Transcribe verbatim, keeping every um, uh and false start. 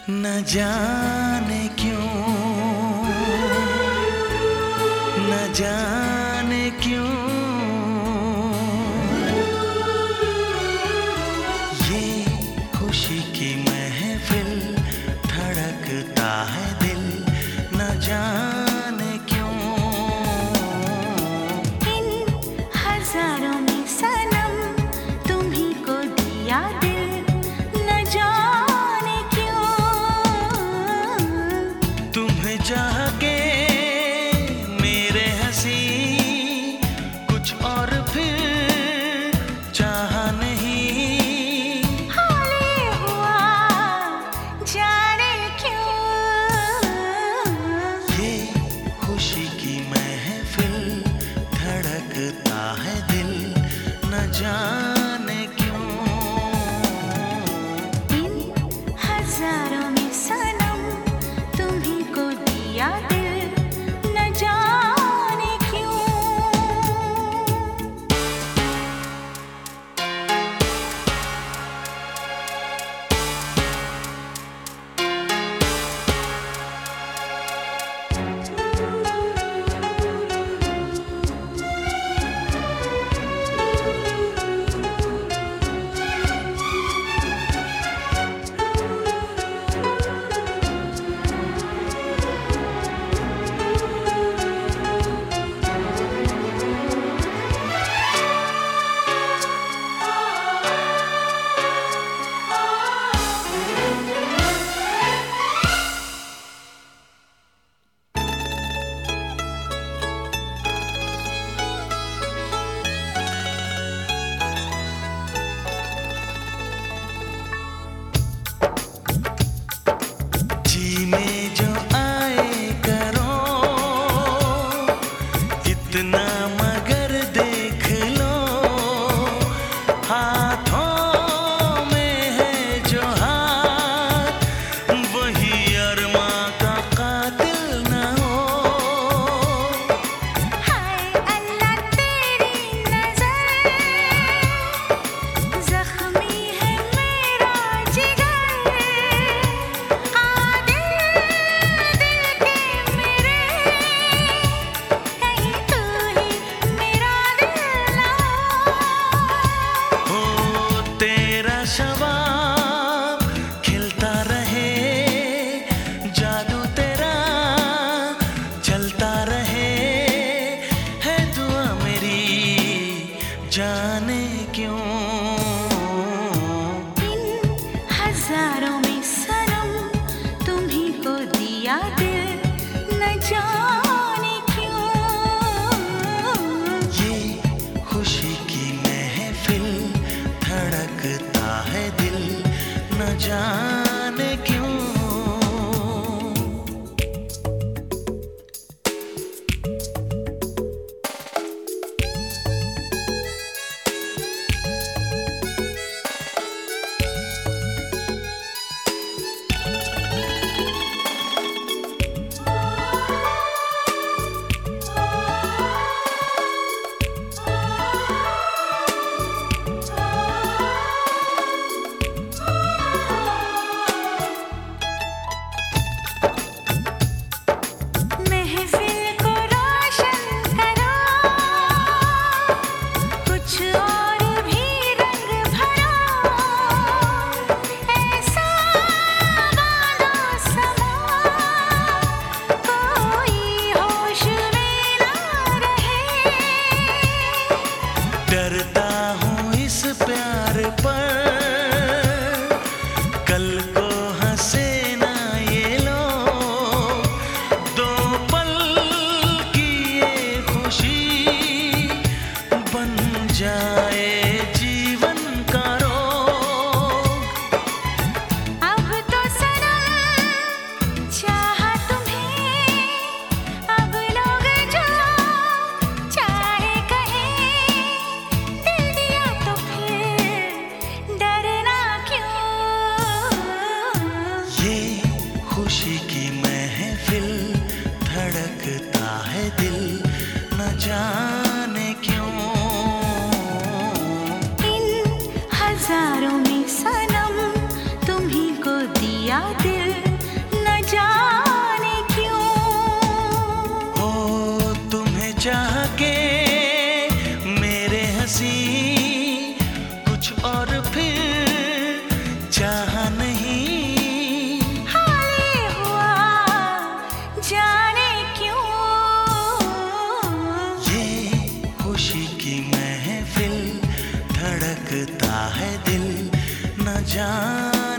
न जाने क्यों, न जाने क्यों ये खुशी की महफिल धड़कता है दिल, न जाने क्यों। इन हजारों में सनम तुम्ही को दिया दिल, न जाने क्यों। तुम्हें चाह के मेरे हंसी कुछ और फिर चाह नहीं, हाले हुआ जाने क्यों। ये खुशी की महफिल धड़कता है दिल, न जाने क्यों। इन हजारों में सनम तुम्ही को दिया दिल, न जाने क्यों। जी में जो आए करो इतना, मगर देख लो हाथों में है जो हाथ, वही अरमा का कातिल न हो। हाय अल्लाह तेरी नजर, जख्मी है मेरा जिगर। आ दिल दिल के मेरे, कहीं तू ही मेरा दिल ना हो। हो तेरा शबाब खिलता रहे, जादू तेरा चलता रहे, है दुआ मेरी जाने क्यों। इन हजारों में सनम तुम्ही को दिया दिल, न जाने क्यों। ये खुशी की महफिल धड़कता है दिल, न जाने क्यों। महफिल को रोशन करो, कुछ और भी रंग भरो। ऐसा बांधो समा, कोई होश में ना रहे। डरता हूँ इस प्यार पर, कल को हंसे ना ये लोग, दो पल की ये खुशी बन जाए जीवन का रोग। अब तो सनम चाहा तुम्हें, अब लोग जो चाहे कहें। दिल दिया तो फिर डरना क्यों। प्यार